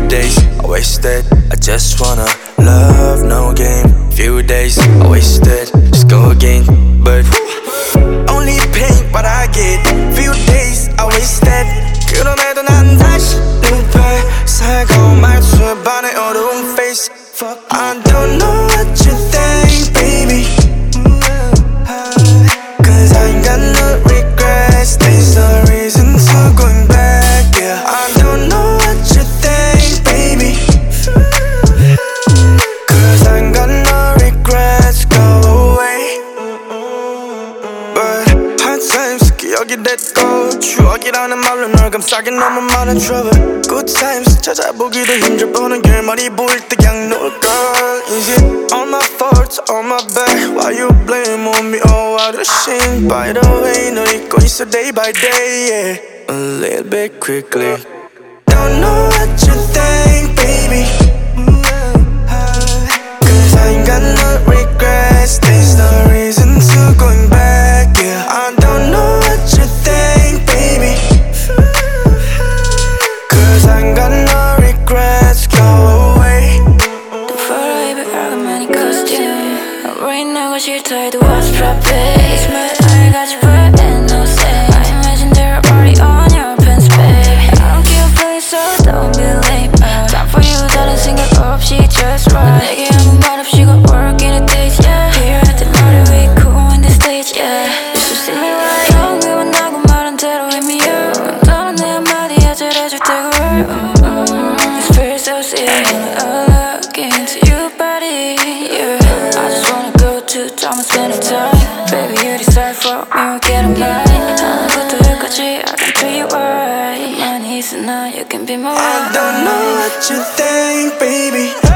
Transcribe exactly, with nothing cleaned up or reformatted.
days I wasted, I just wanna love, no game. Few days I wasted, just go again. But only pain what I get. Few days I wasted. 그럼에도 난 다시 눈발 살고 말투에 반해 어두운 face. Fuck, I don't know what you think, baby. Cause I ain't got no regrets. There's no reason to going back, yeah. I don't know what you think, baby. Cause I ain't got no regrets. Go away. But hard times 기억이 됐고 추억이라는 말로 널 감싸긴 너무 많은 trouble. Good times 찾아보기도 힘들 뻔한 결말이 보일 때 그냥 놀걸. Is it all my fault, all my bad? Why you blame on me? Oh, what a shame. By the way, 너 잊고 있어 day by day, yeah. A little bit quickly. Don't know what you think, baby. Cause I ain't got no regrets. There's no reason to going back, yeah. I don't know what you think, baby. Cause I ain't got no regrets. Go away. 또 follow every argument costume. Right now 싫다 해도 what's dropping. It's my eye got you put and no say. I imagine they're already on your pants, babe. I don't give a play so don't be lame. Time for you 다른 생각 없이 just right. 내게 아무 말 없이 go work in the days, yeah. Here at the party we cool in the stage, yeah. You should see me right. 처음에 원하고 말한 대로 hit me up. 너는 내 한마디에 잘해줄 때고. This feels so serious. I look into your body, yeah. I just wanna go to time and spend the time. Baby, you decide for me, we'll get a mind. 하나부터 열까지 I can treat you right. 많이 있으나 you can be my I don't know what you think, baby.